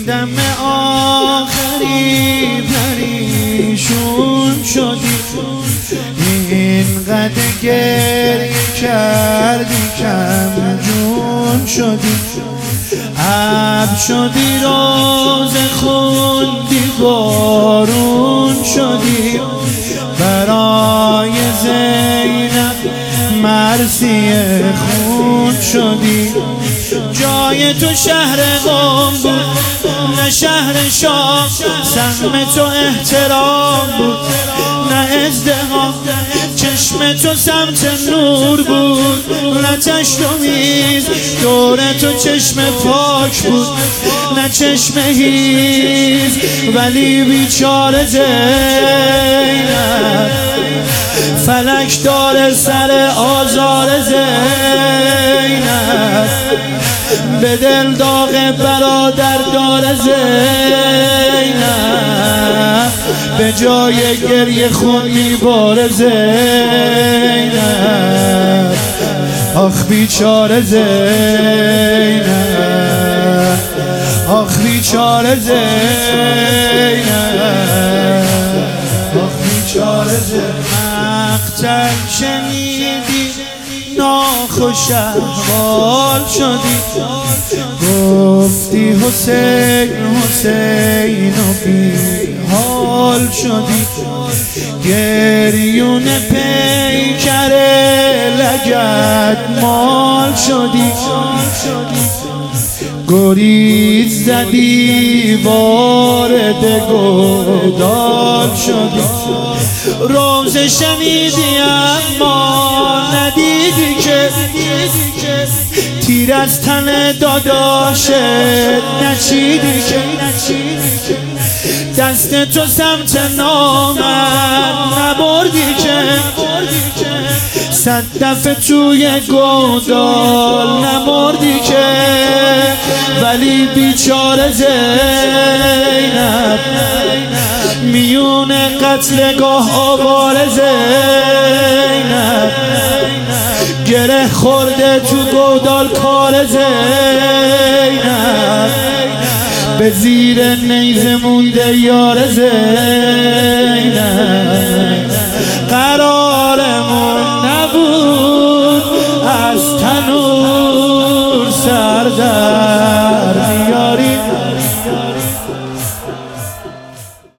دم آخری پریشون شدی، اینقدر گریه کردی کم جون شدی، ابر شدی روز خوندی بارون شدی، برای زینب مرسی خون شدی. جای تو شهر قم بود نه شهر شام، سهم تو احترام بود نه ازدحام، چشم تو سمت نور بود نه تشت و میز، دور تو چشم پاک بود نه چشم هیز. ولی بیچاره زینب فلک داره سر آزار زینب، به دل داغ برادر داره زینب، به جای گریه خون میباره زینب. آخ بیچاره زینب، آخ بیچاره زینب، آخ بیچاره زینب. مقتل شنیدی ناخوش احوال شدی، گفتی حسین حسین و بی حال شدی، گریون پیکر لگد مال شدی، گریز زدی وارد گودال شدی، روز شنیدی اما ندیدی که تیر از تن داداشت نچیدی که، دست تو سمت نامن نبردی که، صد دفعه توی گودال نمردی که. ولی بیچاره زینب میون قتلگاه آوار زینب، گره خورده تو گودال کار زینب، به زیر نیزه مونده یار زینب.